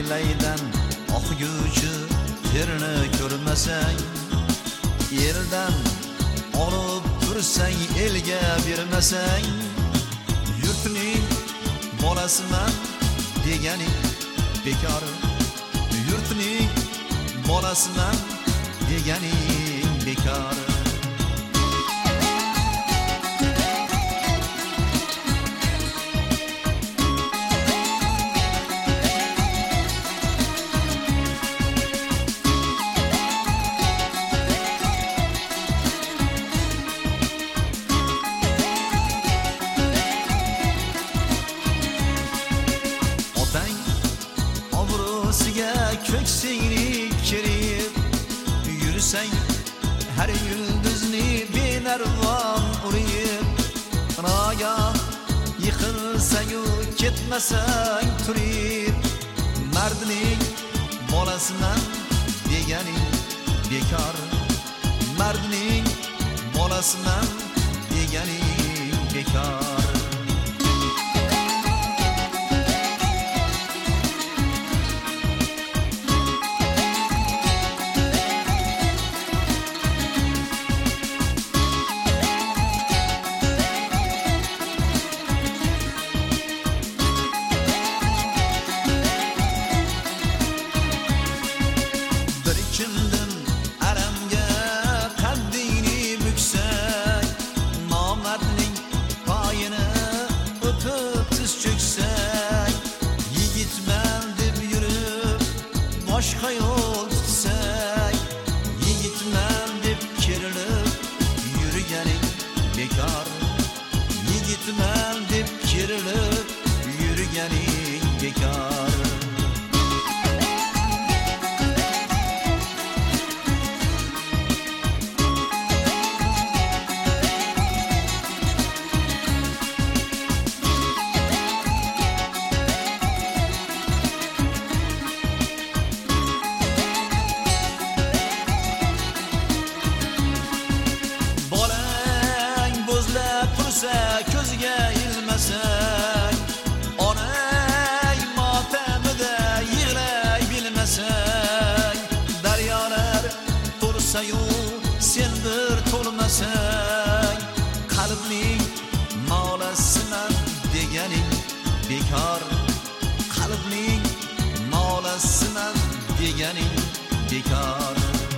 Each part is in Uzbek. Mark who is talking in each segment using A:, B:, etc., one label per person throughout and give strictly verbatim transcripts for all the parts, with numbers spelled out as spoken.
A: billaydan oqyuvchi terni ko'rmasang, yerdan olib tursang elga bermasang, yurtning bolasiman deganing bekor. Yurtning bolasiman deganing bekor. Ko'ksingni kerib yursang, har yulduzni benarvon urib, nogoh yiqilsang-u ketmasang turib, mardning bolasiman deganing bekor. Mardning bolasiman deganing bekor. Boshqa yo'l tutsak, yigitman deb kerilib yurganing bekor. Yigitman deb kerilib yurganing bekor. Ko'zga ilmasang, onang motamida yig'lay bilmasang, daryolar to'lsa-yu sen bir to'lmasang, qalbning nolasiman deganing bekor. Qalbning nolasiman deganing bekor.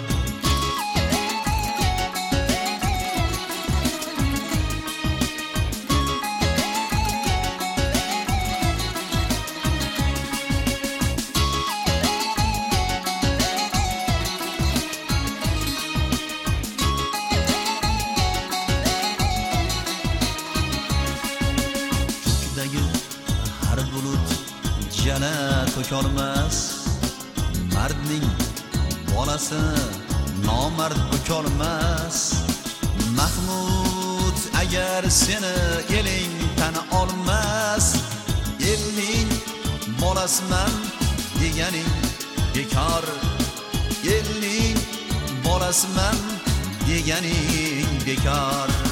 A: Har bulut jana to'kolmas, mardning bolasini nomard o'kolmas. Mahmud agar seni eling tana olmas, elning bolasiman deganing bekor. Elning bolasiman deganing bekor.